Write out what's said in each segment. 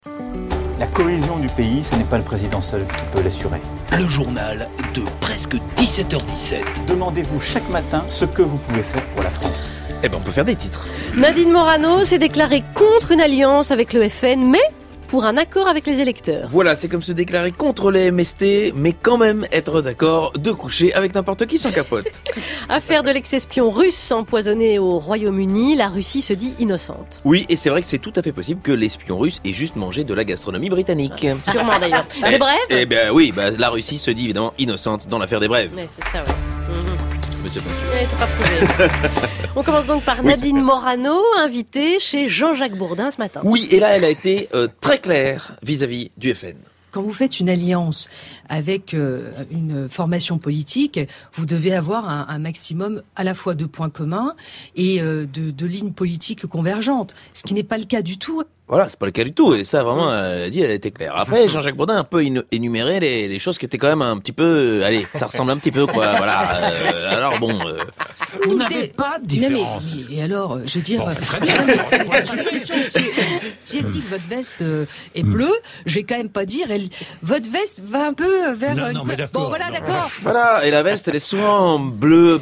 La cohésion du pays, ce n'est pas le président seul qui peut l'assurer. Le journal de presque 17h17. Demandez-vous chaque matin ce que vous pouvez faire pour la France. Eh ben, on peut faire des titres. Nadine Morano s'est déclarée contre une alliance avec le FN, mais pour un accord avec les électeurs. Voilà, c'est comme se déclarer contre les MST, mais quand même être d'accord de coucher avec n'importe qui sans capote. Affaire de l'ex-espion russe empoisonné au Royaume-Uni, la Russie se dit innocente. Oui, et c'est vrai que c'est tout à fait possible que l'espion russe ait juste mangé de la gastronomie britannique. Sûrement d'ailleurs. Des brèves ? Eh bien oui, la Russie se dit évidemment innocente dans l'affaire des brèves. Ouais, c'est ça, ouais. Monsieur Pontieux. Ouais, c'est pas prouvé. On commence donc par Nadine Morano, invitée chez Jean-Jacques Bourdin ce matin. Oui, et là elle a été très claire vis-à-vis du FN. Quand vous faites une alliance avec une formation politique, vous devez avoir un maximum à la fois de points communs et de lignes politiques convergentes, ce qui n'est pas le cas du tout. Voilà, c'est pas le cas du tout, et ça vraiment, elle a dit, elle était claire. Après, Jean-Jacques Bourdin a un peu énuméré les choses qui étaient quand même un petit peu, allez, ça ressemble un petit peu, quoi, voilà. Alors bon... Vous n'avez pas de différence. Et alors, je veux dire... Bon, très bien. C'est une question. Si elle dit que votre veste est bleue, je vais quand même pas dire... votre veste va un peu vers... Non, mais d'accord. Bon, voilà, d'accord. Voilà, et la veste, elle est souvent bleu.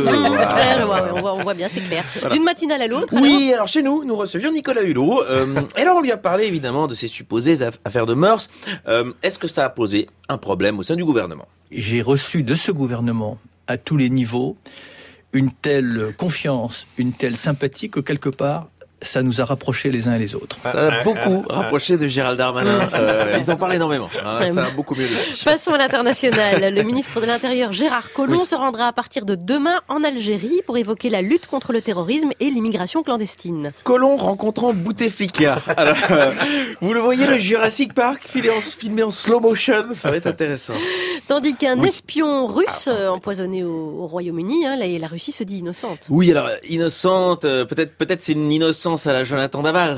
Voilà. On voit bien, c'est clair. Voilà. D'une matinale à l'autre, oui, alors chez nous recevions Nicolas Hulot. Et alors, on lui a parlé, évidemment, de ces supposées affaires de mœurs. Est-ce que ça a posé un problème au sein du gouvernement ? J'ai reçu de ce gouvernement, à tous les niveaux, une telle confiance, une telle sympathie que quelque part, ça nous a rapprochés les uns et les autres. Ça a beaucoup rapproché de Gérald Darmanin. Ils en parlent énormément. Ça a beaucoup mieux. Passons à l'international. Le ministre de l'Intérieur, Gérard Collomb, se rendra à partir de demain en Algérie pour évoquer la lutte contre le terrorisme et l'immigration clandestine. Collomb rencontrant Bouteflika. Alors, vous le voyez, le Jurassic Park filmé en slow motion, ça va être intéressant. Tandis qu'un espion russe empoisonné au Royaume-Uni, la Russie se dit innocente. Oui, alors innocente, peut-être c'est une innocence à la Jonathan Daval,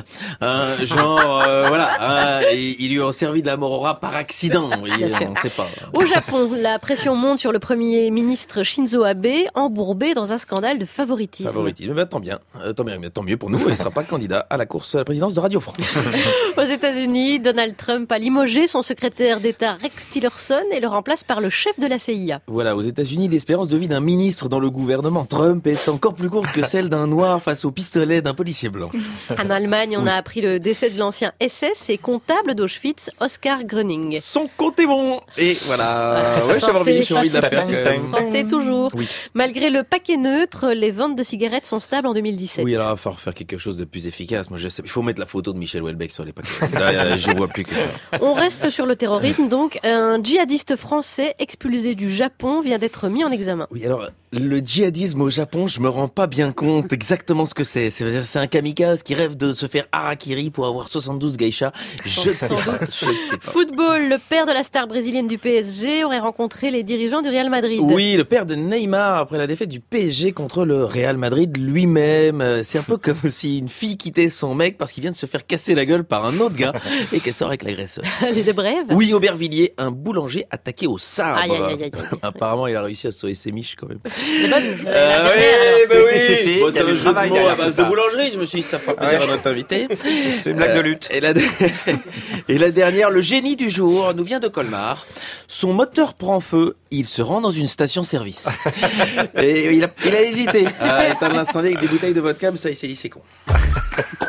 ils lui ont servi de la mort au rat par accident, on ne sait pas. Au Japon, la pression monte sur le Premier ministre Shinzo Abe, embourbé dans un scandale de favoritisme. Tant mieux pour nous, il ne sera pas candidat à la course à la présidence de Radio France. Aux États-Unis, Donald Trump a limogé son secrétaire d'État Rex Tillerson et le remplace par le chef de la CIA. Voilà, aux États-Unis, l'espérance de vie d'un ministre dans le gouvernement Trump est encore plus courte que celle d'un noir face au pistolet d'un policier blanc. En Allemagne, on a appris le décès de l'ancien SS et comptable d'Auschwitz, Oskar Gröning. Son compte est bon. Et voilà. Ouais, j'ai envie de la faire. Santé toujours. Oui. Malgré le paquet neutre, les ventes de cigarettes sont stables en 2017. Oui, alors il va falloir faire quelque chose de plus efficace. Moi, il faut mettre la photo de Michel Houellebecq sur les paquets. Je vois plus que ça. On reste sur le terrorisme, donc. Un djihadiste français expulsé du Japon vient d'être mis en examen. Oui, alors, le djihadisme au Japon, je me rends pas bien compte exactement ce que c'est. C'est un kamikaze qui rêve de se faire harakiri pour avoir 72 geishas. Je ne sais pas. Football, le père de la star brésilienne du PSG aurait rencontré les dirigeants du Real Madrid. Oui, le père de Neymar après la défaite du PSG contre le Real Madrid lui-même. C'est un peu comme si une fille quittait son mec parce qu'il vient de se faire casser la gueule par un autre gars et qu'elle sort avec l'agresseur. Les deux brèves. Oui, Aubervilliers, un boulanger attaqué au sabre. Aïe. Apparemment, il a réussi à sauver ses miches quand même. Les bonnes, la dernière. Si. Bon, c'est un jeu de mots à base de boulangerie. Je me suis dit, ça fera plaisir à notre invité. C'est une blague de lutte. Et la dernière, le génie du jour, nous vient de Colmar. Son moteur prend feu, il se rend dans une station-service. Et il a hésité à éteindre l'incendie avec des bouteilles de vodka, mais ça, il s'est dit, c'est con.